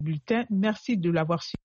bulletin. Merci de l'avoir suivi.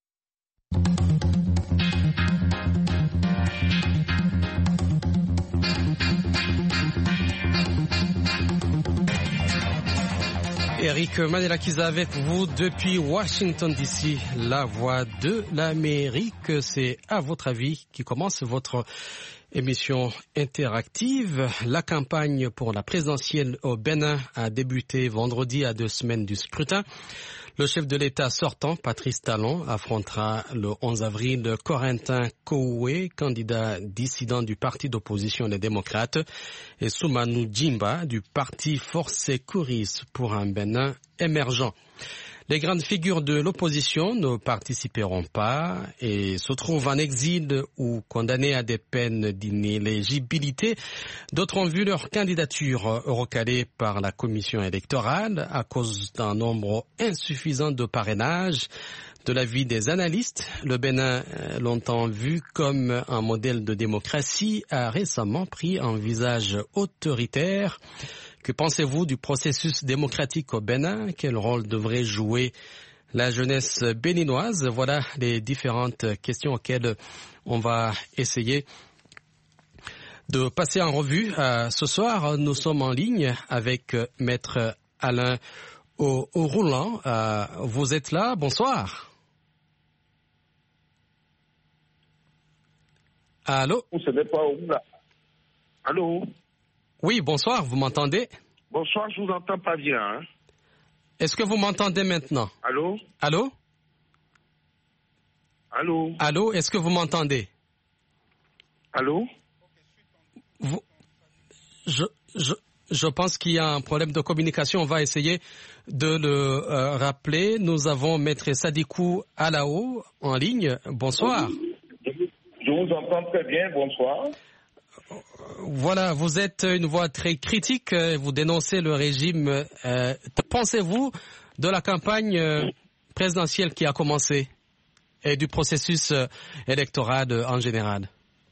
Eric Manelakiza avec vous depuis Washington DC, la voix de l'Amérique. C'est à votre avis qui commence votre émission interactive. La campagne pour la présidentielle au Bénin a débuté vendredi à 2 semaines du scrutin. Le chef de l'État sortant, Patrice Talon, affrontera le 11 avril Corentin Koué, candidat dissident du parti d'opposition Les Démocrates, et Soumanou Djimba du parti Force Secouris pour un Bénin émergent. Les grandes figures de l'opposition ne participeront pas et se trouvent en exil ou condamnés à des peines d'inéligibilité. D'autres ont vu leur candidature recalée par la commission électorale à cause d'un nombre insuffisant de parrainages. De l'avis des analystes, le Bénin, longtemps vu comme un modèle de démocratie, a récemment pris un visage autoritaire. Que pensez-vous du processus démocratique au Bénin? Quel rôle devrait jouer la jeunesse béninoise? Voilà les différentes questions auxquelles on va essayer de passer en revue. Ce soir, nous sommes en ligne avec Maître Alain Roulant. Vous êtes là? Bonsoir. Allô? Ce n'est pas où là. Allô? Oui, bonsoir, vous m'entendez? Bonsoir, je vous entends pas bien. Hein? Est-ce que vous m'entendez maintenant? Allô? Allô? Allô? Allô, est-ce que vous m'entendez? Allô? Je pense qu'il y a un problème de communication. On va essayer de le rappeler. Nous avons Maître Sadikou Alao en ligne. Bonsoir. Je vous entends très bien. Bonsoir. Voilà, vous êtes une voix très critique, vous dénoncez le régime. Pensez-vous de la campagne présidentielle qui a commencé et du processus électoral en général?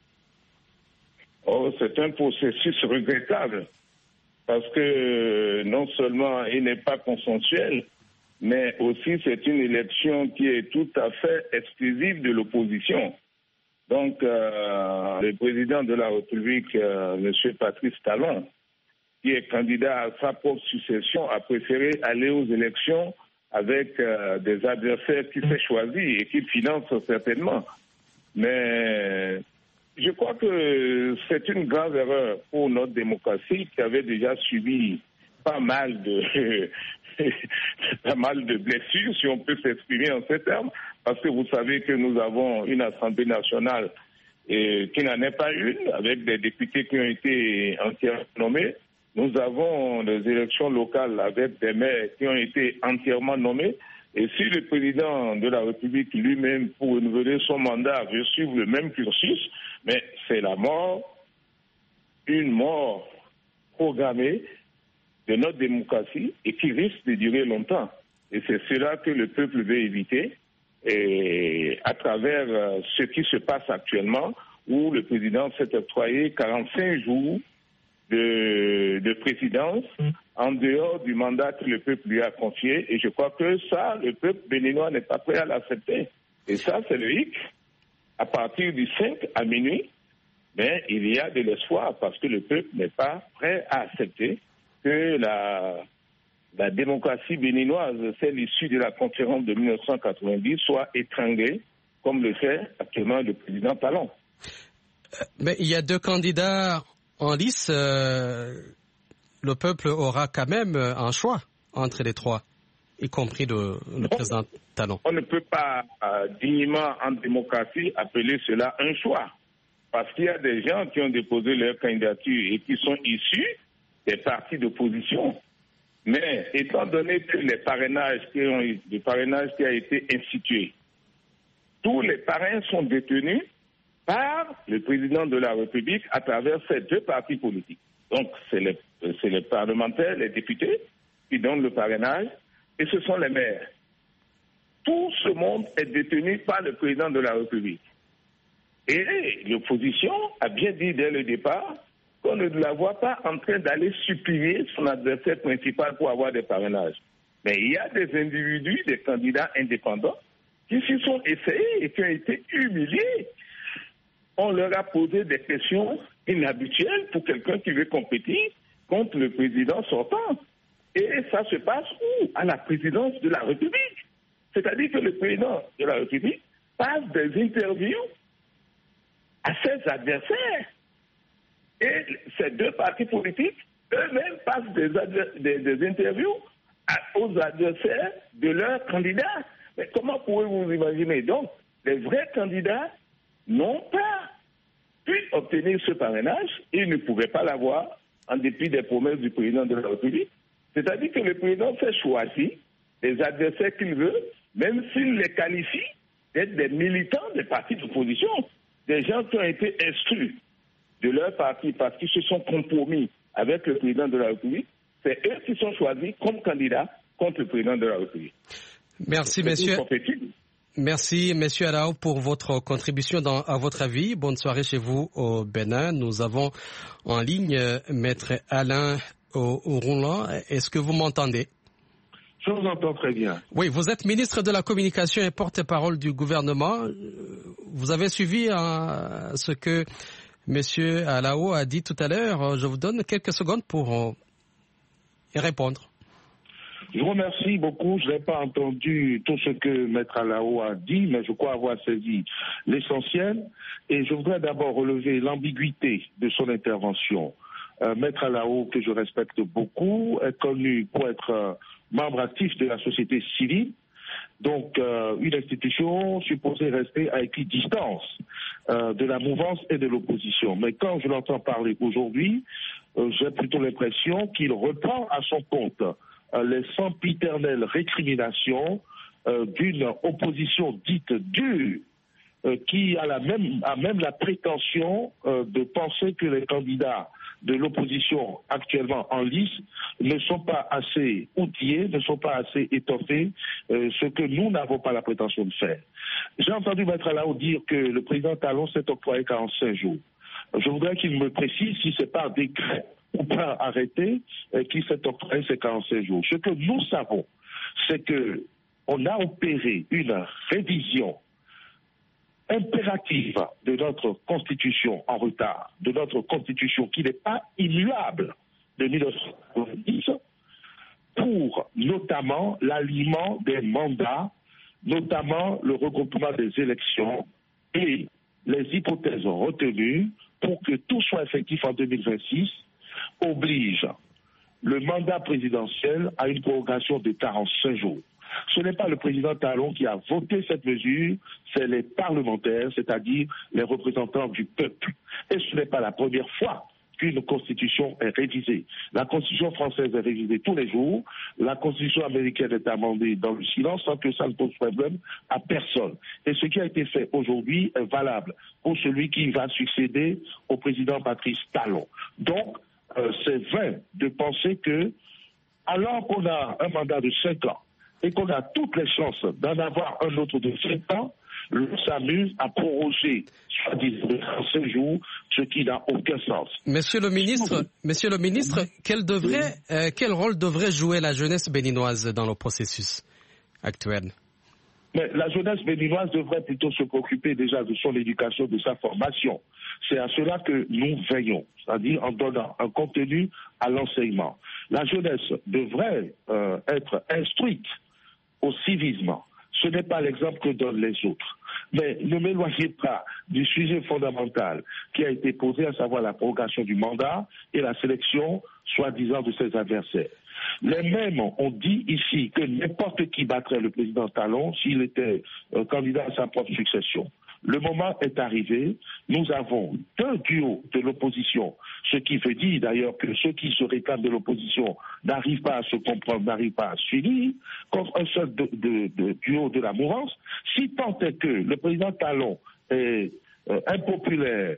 C'est un processus regrettable parce que non seulement il n'est pas consensuel, mais aussi c'est une élection qui est tout à fait exclusive de l'opposition. Donc, le président de la République, M. Patrice Talon, qui est candidat à sa propre succession, a préféré aller aux élections avec des adversaires qu'il s'est choisis et qu'il finance certainement. Mais je crois que c'est une grave erreur pour notre démocratie qui avait déjà subi pas mal de blessures, si on peut s'exprimer en ces termes, parce que vous savez que nous avons une Assemblée nationale qui n'en est pas une, avec des députés qui ont été entièrement nommés. Nous avons des élections locales avec des maires qui ont été entièrement nommés. Et si le président de la République lui-même, pour renouveler son mandat, veut suivre le même cursus, mais c'est la mort, une mort programmée de notre démocratie et qui risque de durer longtemps. Et c'est cela que le peuple veut éviter. Et à travers ce qui se passe actuellement, où le président s'est octroyé 45 jours de présidence en dehors du mandat que le peuple lui a confié. Et je crois que ça, le peuple béninois n'est pas prêt à l'accepter. Et ça, c'est le hic. À partir du 5 à minuit, mais il y a de l'espoir parce que le peuple n'est pas prêt à accepter que la démocratie béninoise, celle issue de la conférence de 1990, soit étranglée, comme le fait actuellement le président Talon. Mais il y a 2 candidats en lice. Le peuple aura quand même un choix entre les 3, y compris le président Talon. On ne peut pas dignement en démocratie appeler cela un choix. Parce qu'il y a des gens qui ont déposé leur candidature et qui sont issus des partis d'opposition. Mais étant donné que le parrainage qui a été institué, tous les parrains sont détenus par le président de la République à travers ces 2 partis politiques. Donc c'est les parlementaires, les députés qui donnent le parrainage et ce sont les maires. Tout ce monde est détenu par le président de la République. Et l'opposition a bien dit dès le départ qu'on ne la voit pas en train d'aller supplier son adversaire principal pour avoir des parrainages. Mais il y a des individus, des candidats indépendants, qui s'y sont essayés et qui ont été humiliés. On leur a posé des questions inhabituelles pour quelqu'un qui veut compétir contre le président sortant. Et ça se passe où? À la présidence de la République. C'est-à-dire que le président de la République passe des interviews à ses adversaires. Et ces deux partis politiques, eux-mêmes, passent des interviews aux adversaires de leurs candidats. Mais comment pouvez-vous imaginer? Donc, les vrais candidats n'ont pas pu obtenir ce parrainage et ils ne pouvaient pas l'avoir en dépit des promesses du président de la République. C'est-à-dire que le président s'est choisi les adversaires qu'il veut, même s'il les qualifie d'être des militants des partis d'opposition, des gens qui ont été exclus de leur parti parce qu'ils se sont compromis avec le président de la République. C'est eux qui sont choisis comme candidats contre le président de la République. Merci, messieurs. Merci, monsieur Alao, pour votre contribution à votre avis. Bonne soirée chez vous au Bénin. Nous avons en ligne maître Alain Rouland. Est-ce que vous m'entendez? Je vous entends très bien. Oui, vous êtes ministre de la Communication et porte-parole du gouvernement. Vous avez suivi ce que monsieur Alao a dit tout à l'heure. Je vous donne quelques secondes pour y répondre. Je vous remercie beaucoup. Je n'ai pas entendu tout ce que Maître Alao a dit, mais je crois avoir saisi l'essentiel. Et je voudrais d'abord relever l'ambiguïté de son intervention. Maître Alao, que je respecte beaucoup, est connu pour être membre actif de la société civile. Donc, une institution supposée rester à équidistance de la mouvance et de l'opposition. Mais quand je l'entends parler aujourd'hui, j'ai plutôt l'impression qu'il reprend à son compte les sempiternelles récriminations d'une opposition dite dure qui a même la prétention de penser que les candidats de l'opposition actuellement en lice ne sont pas assez outillés, ne sont pas assez étoffés, ce que nous n'avons pas la prétention de faire. J'ai entendu Maître Alao dire que le président Talon s'est octroyé 45 jours. Je voudrais qu'il me précise si c'est par décret ou pas arrêté qui s'est octroyé ces 45 jours. Ce que nous savons, c'est qu'on a opéré une révision impérative de notre constitution en retard, de notre constitution qui n'est pas immuable de 1990, pour notamment l'alignement des mandats, notamment le regroupement des élections et les hypothèses retenues pour que tout soit effectif en 2026, oblige le mandat présidentiel à une prorogation de 45 jours. Ce n'est pas le président Talon qui a voté cette mesure, c'est les parlementaires, c'est-à-dire les représentants du peuple. Et ce n'est pas la première fois qu'une constitution est révisée. La constitution française est révisée tous les jours, la constitution américaine est amendée dans le silence sans que ça ne pose problème à personne. Et ce qui a été fait aujourd'hui est valable pour celui qui va succéder au président Patrice Talon. Donc, c'est vain de penser que, alors qu'on a un mandat de 5 ans et qu'on a toutes les chances d'en avoir un autre de 5 ans, l'on s'amuse à proroger, soi-disant, de 45 jours, ce qui n'a aucun sens. Monsieur le ministre, quel rôle devrait jouer la jeunesse béninoise dans le processus actuel? Mais la jeunesse béninoise devrait plutôt se préoccuper déjà de son éducation, de sa formation. C'est à cela que nous veillons, c'est-à-dire en donnant un contenu à l'enseignement. La jeunesse devrait être instruite au civisme. Ce n'est pas l'exemple que donnent les autres. Mais ne m'éloignez pas du sujet fondamental qui a été posé, à savoir la prorogation du mandat et la sélection, soi-disant, de ses adversaires. Les mêmes ont dit ici que n'importe qui battrait le président Talon s'il était candidat à sa propre succession. Le moment est arrivé. Nous avons 2 duos de l'opposition, ce qui veut dire d'ailleurs que ceux qui se réclament de l'opposition n'arrivent pas à se comprendre, n'arrivent pas à s'unir, contre un seul duo de la mouvance. Si tant est que le président Talon est impopulaire,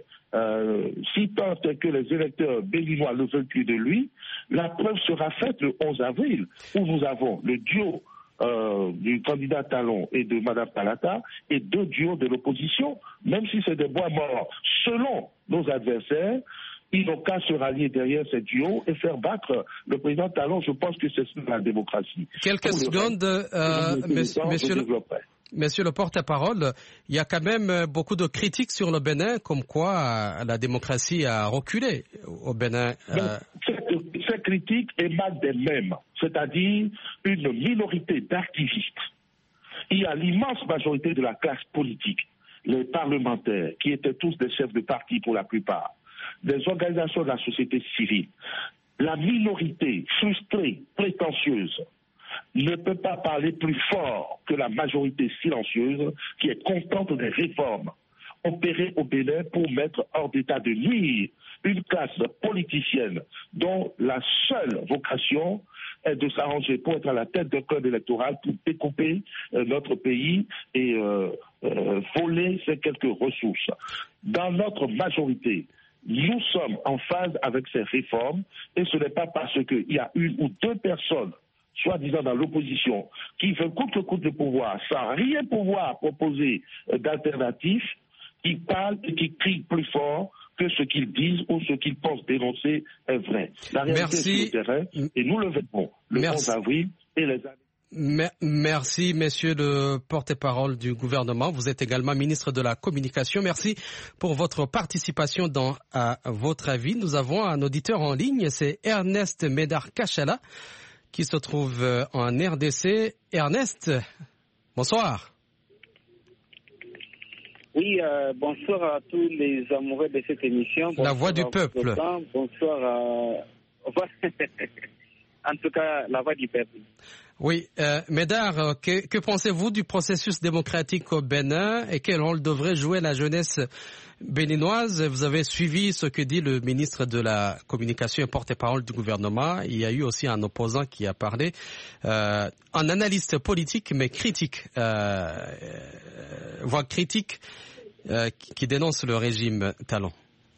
si tant est que les électeurs béninois ne veulent plus de lui, la preuve sera faite le 11 avril, où nous avons le duo du candidat Talon et de Mme Palata et 2 duos de l'opposition, même si c'est des bois morts. Selon nos adversaires, Ils n'ont qu'à se rallier derrière ce duo et faire battre le président Talon. Je pense que c'est la démocratie. Quelques secondes, Monsieur le porte-parole, il y a quand même beaucoup de critiques sur le Bénin, comme quoi la démocratie a reculé au Bénin. Ces critiques émanent des mêmes, c'est-à-dire une minorité d'activistes. Il y a l'immense majorité de la classe politique, les parlementaires, qui étaient tous des chefs de parti pour la plupart, des organisations de la société civile. La minorité frustrée, prétentieuse, ne peut pas parler plus fort que la majorité silencieuse qui est contente des réformes opérées au Bénin pour mettre hors d'état de nuire une classe politicienne dont la seule vocation est de s'arranger pour être à la tête d'un code électoral pour découper notre pays et voler ces quelques ressources. Dans notre majorité, nous sommes en phase avec ces réformes et ce n'est pas parce qu'il y a une ou deux personnes soi-disant dans l'opposition, qui veulent coûte que coûte le pouvoir, sans rien pouvoir proposer d'alternatif, qui parlent et qui crient plus fort que ce qu'ils disent ou ce qu'ils pensent dénoncer est vrai. La réalité est sur le terrain, et nous le verrons le 11 avril et les années. Merci, monsieur le porte-parole du gouvernement. Vous êtes également ministre de la Communication. Merci pour votre participation dans À votre avis. Nous avons un auditeur en ligne, c'est Ernest Médard Kachala, qui se trouve en RDC. Ernest, bonsoir. Oui, bonsoir à tous les amoureux de cette émission. La voix du peuple. Bonsoir en tout cas, la voix du peuple. Oui, Médard, que pensez-vous du processus démocratique au Bénin et quel rôle devrait jouer la jeunesse béninoise? Vous avez suivi ce que dit le ministre de la Communication et porte-parole du gouvernement. Il y a eu aussi un opposant qui a parlé, un analyste politique mais critique, voire critique, qui dénonce le régime Talon.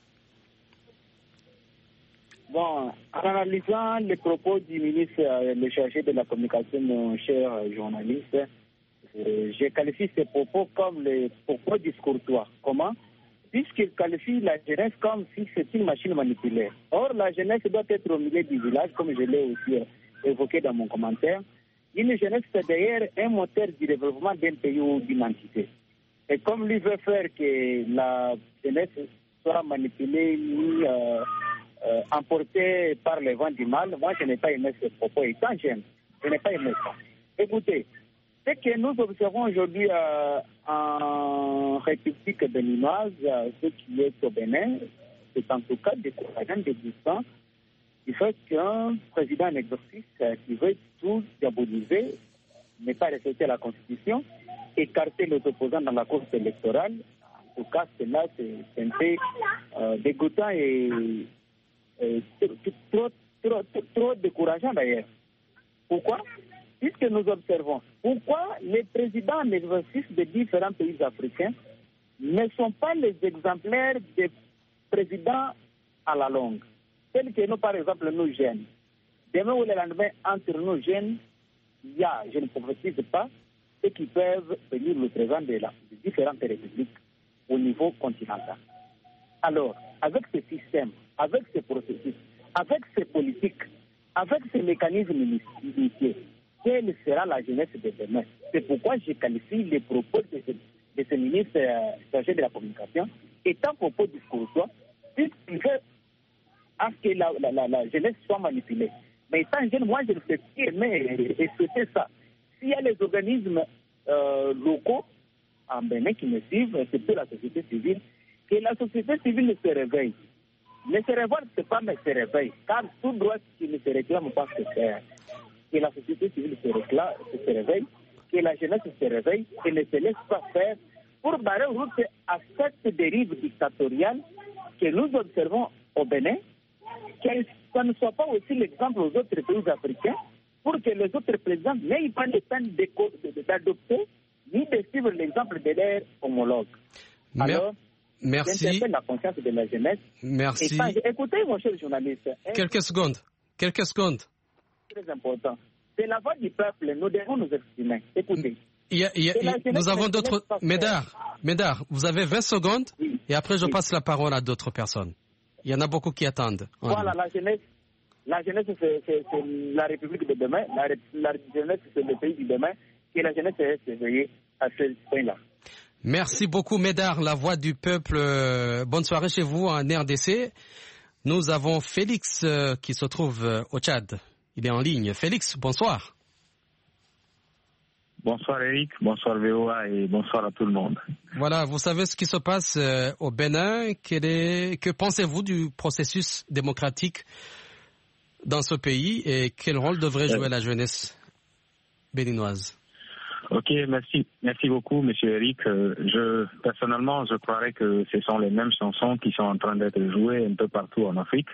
Bon, en analysant les propos du ministre, le chargé de la communication, mon cher journaliste, je qualifie ces propos comme les propos discourtois. Comment? Puisqu'il qualifie la jeunesse comme si c'est une machine manipulée. Or, la jeunesse doit être au milieu du village, comme je l'ai aussi évoqué dans mon commentaire. Une jeunesse, c'est d'ailleurs un moteur du développement d'un pays ou d'une entité. Et comme lui veut faire que la jeunesse soit manipulée, ni emporté par les vents du mal, moi je n'ai pas aimé ce propos. Étant jeune, je n'ai pas aimé ça. Écoutez, ce que nous observons aujourd'hui en République béninoise, ce qui est au Bénin, c'est en tout cas décourageant, dégoûtant, du fait qu'un président en exercice qui veut tout diaboliser, ne pas respecter la Constitution, écarter les opposants dans la course électorale, en tout cas, cela c'est un peu dégoûtant et trop décourageant d'ailleurs. Pourquoi? Puisque nous observons pourquoi les présidents en exercice de différents pays africains ne sont pas les exemplaires des présidents à la longue. Tels que nous, par exemple, nous jeunes. Demain ou le lendemain, entre nous jeunes, il y a, je ne prophétise pas, ceux qui peuvent venir le présent de différentes républiques au niveau continental. Alors, avec ce système, avec ce processus, avec ces politiques, avec ces mécanismes initiés, quelle sera la jeunesse de demain? C'est pourquoi je qualifie les propos de ce ministre chargé de la communication étant propos discourtois, puisqu'il veut à ce que la jeunesse soit manipulée. Mais étant jeune, moi je ne fais qu'aimer et souhaiter ça. S'il y a les organismes locaux en Bénin qui me suivent, c'est pour la société civile, que la société civile se réveille. Ne se révolte pas, mais se réveille. Car tout droit qui ne se réclame pas se faire. Que la société civile se réveille, que la jeunesse se réveille et ne se laisse pas faire pour barrer route à cette dérive dictatoriale que nous observons au Bénin, que ça ne soit pas aussi l'exemple aux autres pays africains, pour que les autres présidents n'aient pas le temps d'adopter ni de suivre l'exemple de leurs homologues. Alors, j'interpelle la conscience de la jeunesse. Merci. Écoutez, mon cher journaliste. Quelques secondes. Très important. C'est la voix du peuple. Nous devons nous exprimer. Écoutez. Nous avons d'autres. Médard, vous avez 20 secondes et après je passe la parole à d'autres personnes. Il y en a beaucoup qui attendent. Voilà, la jeunesse, c'est la République de demain. La jeunesse, c'est le pays du demain. Et la jeunesse est éveillée à ce point-là. Merci beaucoup, Médard, la voix du peuple. Bonne soirée chez vous en RDC. Nous avons Félix qui se trouve au Tchad. Il est en ligne. Félix, bonsoir. Bonsoir Eric, bonsoir VOA et bonsoir à tout le monde. Voilà, vous savez ce qui se passe au Bénin. Que pensez-vous du processus démocratique dans ce pays et quel rôle devrait jouer la jeunesse béninoise? Ok, merci beaucoup Monsieur Eric. Personnellement, je croirais que ce sont les mêmes chansons qui sont en train d'être jouées un peu partout en Afrique.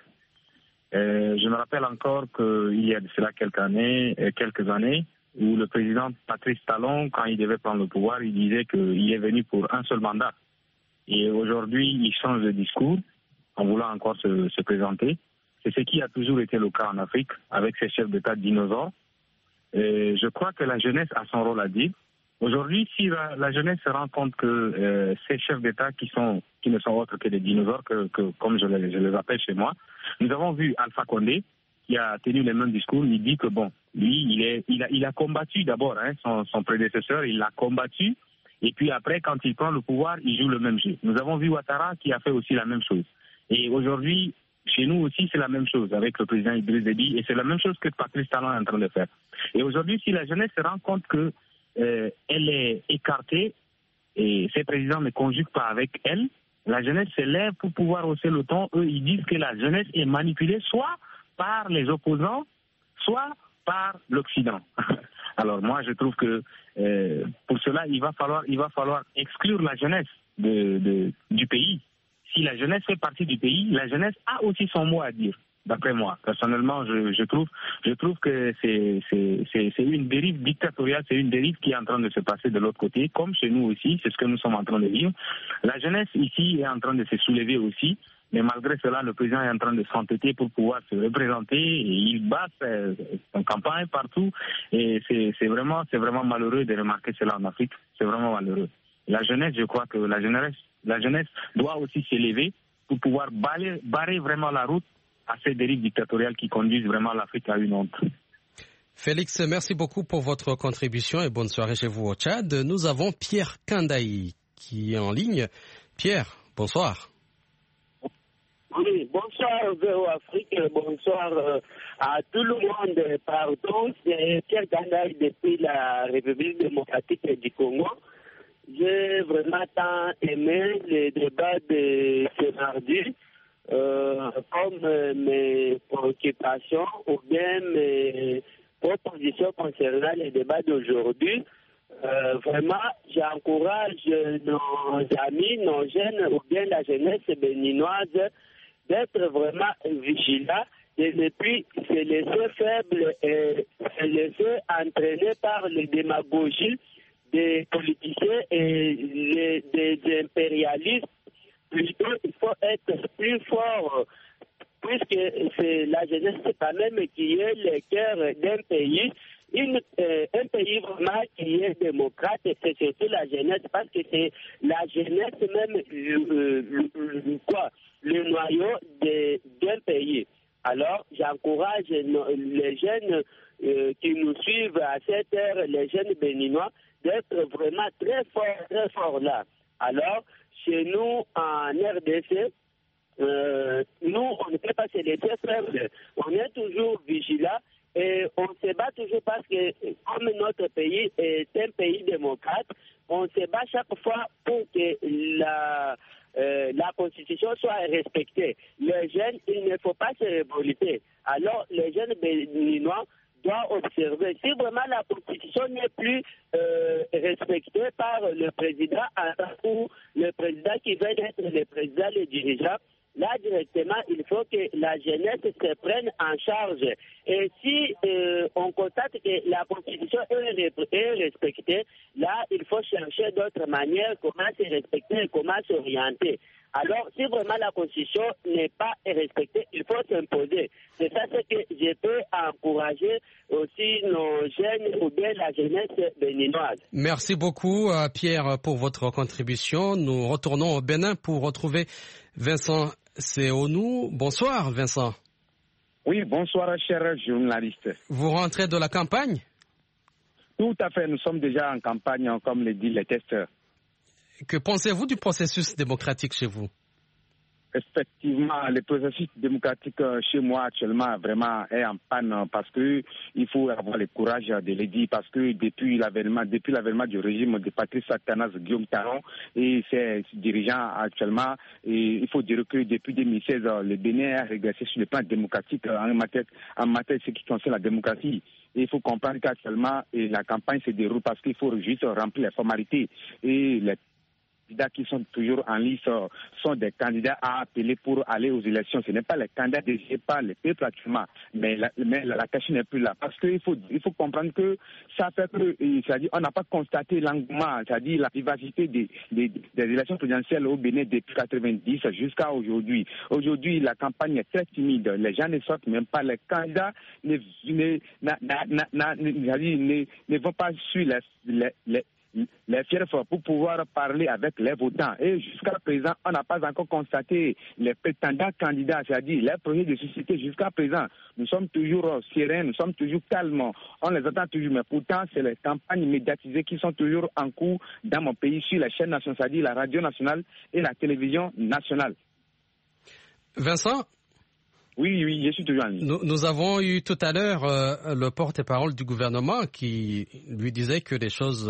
Je me rappelle encore qu'il y a de cela quelques années, où le président Patrice Talon, quand il devait prendre le pouvoir, il disait qu'il est venu pour un seul mandat. Et aujourd'hui, il change de discours en voulant encore se présenter. C'est ce qui a toujours été le cas en Afrique, avec ces chefs d'État dinosaures. Et je crois que la jeunesse a son rôle à dire. Aujourd'hui, si la jeunesse se rend compte que ces chefs d'État qui ne sont autres que des dinosaures, comme je les appelle chez moi, nous avons vu Alpha Condé, qui a tenu les mêmes discours. Il dit que bon, lui, il a combattu d'abord son prédécesseur, il l'a combattu, et puis après, quand il prend le pouvoir, il joue le même jeu. Nous avons vu Ouattara qui a fait aussi la même chose. Et aujourd'hui, chez nous aussi, c'est la même chose avec le président Idriss Déby, et c'est la même chose que Patrice Talon est en train de faire. Et aujourd'hui, si la jeunesse se rend compte que elle est écartée et ses présidents ne conjuguent pas avec elle, la jeunesse se lève pour pouvoir hausser le ton. Eux, ils disent que la jeunesse est manipulée soit par les opposants, soit par l'Occident. Alors moi, je trouve que pour cela, il va falloir exclure la jeunesse du pays. Si la jeunesse fait partie du pays, la jeunesse a aussi son mot à dire. D'après moi, personnellement, je trouve que c'est une dérive dictatoriale, c'est une dérive qui est en train de se passer de l'autre côté, comme chez nous aussi, c'est ce que nous sommes en train de vivre. La jeunesse ici est en train de se soulever aussi, mais malgré cela, le président est en train de s'entêter pour pouvoir se représenter et il bat son campagne partout. Et c'est vraiment malheureux de remarquer cela en Afrique. C'est vraiment malheureux. La jeunesse, je crois que la jeunesse doit aussi s'élever pour pouvoir barrer vraiment la route à ces dérives dictatoriales qui conduisent vraiment l'Afrique à une honte. Félix, merci beaucoup pour votre contribution et bonne soirée chez vous au Tchad. Nous avons Pierre Kandaï qui est en ligne. Pierre, bonsoir. Oui, bonsoir VO Afrique, bonsoir à tout le monde partout. C'est Pierre Kandaï depuis la République démocratique du Congo. J'ai vraiment tant aimé le débat de ce mardi. Comme mes préoccupations ou bien mes propositions concernant les débats d'aujourd'hui. Vraiment, j'encourage nos amis, nos jeunes ou bien la jeunesse béninoise d'être vraiment vigilants et ne plus se laisser faible et se laisser entraîner par les démagogies des politiciens et des impérialistes. Plutôt, il faut être plus fort, puisque c'est la jeunesse quand même qui est le cœur d'un pays. Un pays vraiment qui est démocrate, c'est surtout la jeunesse, parce que c'est la jeunesse même, le noyau d'un pays. Alors, j'encourage les jeunes qui nous suivent à cette heure, les jeunes béninois, d'être vraiment très forts là. Alors, chez nous, en RDC, nous, on ne peut pas se laisser faible. On est toujours vigilant et on se bat toujours parce que, comme notre pays est un pays démocrate, on se bat chaque fois pour que la Constitution soit respectée. Les jeunes, il ne faut pas se révolter. Alors, les jeunes béninois doit observer. Si vraiment la Constitution n'est plus respectée par le président ou le président qui veut être le président, le dirigeant, là directement, il faut que la jeunesse se prenne en charge. Et si on constate que la Constitution est respectée, là, il faut chercher d'autres manières comment se respecter et comment s'orienter. Alors, si vraiment la Constitution n'est pas respectée, il faut s'imposer. C'est ça ce que je peux encourager aussi nos jeunes ou bien la jeunesse béninoise. Merci beaucoup, Pierre, pour votre contribution. Nous retournons au Bénin pour retrouver Vincent Seonou. Bonsoir, Vincent. Oui, bonsoir, cher journaliste. Vous rentrez de la campagne? Tout à fait, nous sommes déjà en campagne, comme le disent les testeurs. Que pensez-vous du processus démocratique chez vous? Effectivement, le processus démocratique chez moi actuellement vraiment est en panne parce que il faut avoir le courage de le dire parce que depuis l'avènement du régime de Patrice Athanase Guillaume Taron et ses dirigeants actuellement, et il faut dire que depuis 2016, le Bénin a régressé sur le plan démocratique en matière de ce qui concerne la démocratie. Et il faut comprendre qu'actuellement la campagne se déroule parce qu'il faut juste remplir les formalités et les candidats qui sont toujours en lice sont des candidats à appeler pour aller aux élections. Ce n'est pas les candidats désignés par le peuple actuellement, mais la question n'est plus là. Parce qu'il faut comprendre que ça fait que, c'est-à-dire, on n'a pas constaté l'engouement, c'est-à-dire la vivacité des élections présidentielles au Bénin depuis 90 jusqu'à aujourd'hui. Aujourd'hui, la campagne est très timide. Les gens ne sortent même pas. Les candidats ne vont pas sur les fiefs pour pouvoir parler avec les votants. Et jusqu'à présent, on n'a pas encore constaté les prétendants candidats, c'est-à-dire les projets de société. Jusqu'à présent, nous sommes toujours sereins, nous sommes toujours calmes, on les attend toujours, mais pourtant, c'est les campagnes médiatisées qui sont toujours en cours dans mon pays sur les chaînes nationales, c'est-à-dire la radio nationale et la télévision nationale. Vincent? Oui, je suis toujours en ligne. Nous avons eu tout à l'heure le porte-parole du gouvernement qui lui disait que les choses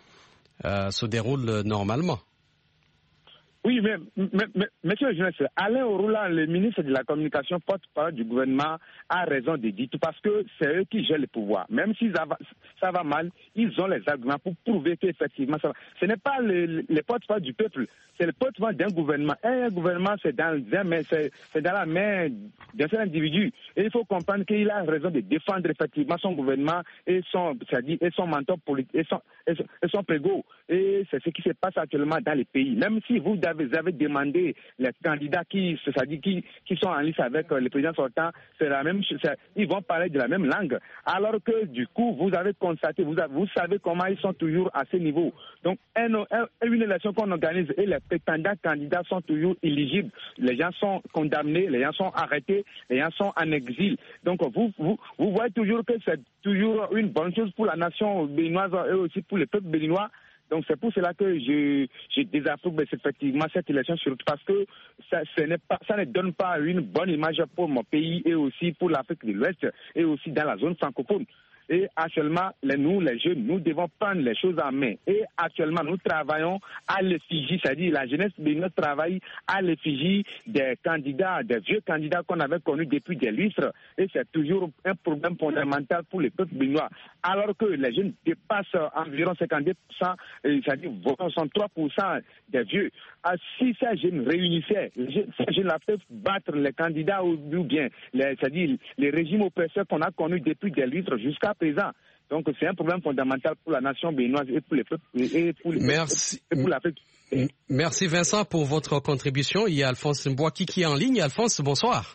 se déroulent normalement. Oui, mais monsieur le journaliste, Alain Ouroula, le ministre de la Communication, porte-parole du gouvernement, a raison de dire tout parce que c'est eux qui gèrent le pouvoir. Même si ça va mal, ils ont les arguments pour prouver qu'effectivement ça va. Ce n'est pas le porte-parole du peuple, c'est le porte-parole d'un gouvernement. Et un gouvernement, c'est dans la main d'un seul individu. Et il faut comprendre qu'il a raison de défendre effectivement son gouvernement et son mentor politique et son prégot. Et c'est ce qui se passe actuellement dans les pays. Même si vous avez demandé les candidats qui sont en lice avec le président sortant, c'est la même chose, ils vont parler de la même langue. Alors que du coup, vous avez constaté, vous savez comment ils sont toujours à ce niveau. Donc, une élection qu'on organise et les prétendants candidats sont toujours éligibles. Les gens sont condamnés, les gens sont arrêtés, les gens sont en exil. Donc, vous voyez toujours que c'est toujours une bonne chose pour la nation béninoise et aussi pour le peuple béninois. Donc c'est pour cela que je désapprouve effectivement cette élection, surtout parce que ça ne donne pas une bonne image pour mon pays et aussi pour l'Afrique de l'Ouest et aussi dans la zone francophone. Et actuellement, nous, les jeunes, nous devons prendre les choses en main. Et actuellement, nous travaillons à l'effigie, c'est-à-dire la jeunesse béninoise travaille à l'effigie des candidats, des vieux candidats qu'on avait connus depuis des lustres. Et c'est toujours un problème fondamental pour les peuples béninois. Alors que les jeunes dépassent environ 52%, c'est-à-dire 63% des vieux. Si ces jeunes réunissaient, ces jeunes peuvent battre les candidats ou bien, c'est-à-dire les régimes oppresseurs qu'on a connus depuis des lustres jusqu'à présent. Donc c'est un problème fondamental pour la nation béninoise et pour les peuples et pour l'Afrique. Merci Vincent pour votre contribution. Il y a Alphonse Mbouaki qui est en ligne. Alphonse, bonsoir.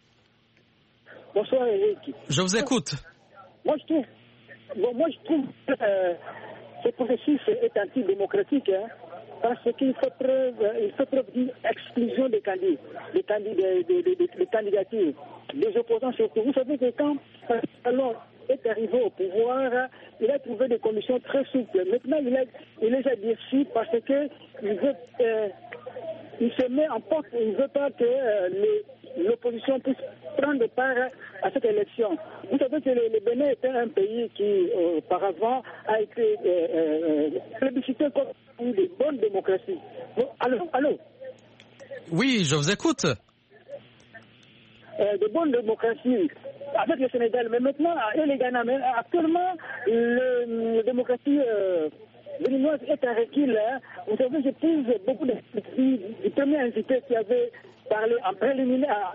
Bonsoir Eric. Je vous écoute. Moi je trouve que ce processus est antidémocratique, parce qu'il fait preuve d'une exclusion des candidatures, des opposants surtout. Vous savez que quand Talon est arrivé au pouvoir, il a trouvé des conditions très souples. Maintenant, il les a déçus parce que il se met en porte, il ne veut pas que l'opposition puisse prendre part à cette élection. Vous savez que le Bénin était un pays qui, auparavant, a été plébiscité comme une des bonnes démocraties. Bon, allô? Oui, je vous écoute. De bonnes démocraties avec le Sénégal, mais maintenant, et les Ghana, mais actuellement, la démocratie béninoise est en recul. Vous savez, je pose beaucoup de du premier invité qui avait parlé en préliminaire,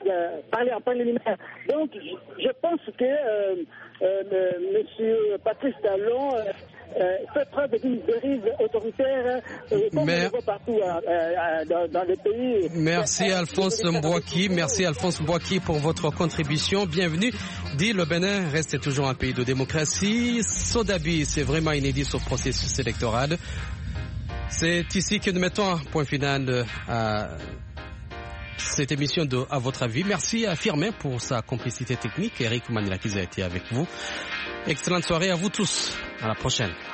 Donc, je pense que M. Patrice Talon fait preuve d'une dérive autoritaire comme on le voit partout dans le pays. Merci Alphonse Mbouaki pour votre contribution. Bienvenue. Dit le Bénin reste toujours un pays de démocratie. Sodabi, c'est vraiment inédit ce processus électoral. C'est ici que nous mettons un point final à cette émission de À votre avis. Merci à Firmin pour sa complicité technique. Eric Manilakiza a été avec vous. Excellente soirée à vous tous. À la prochaine.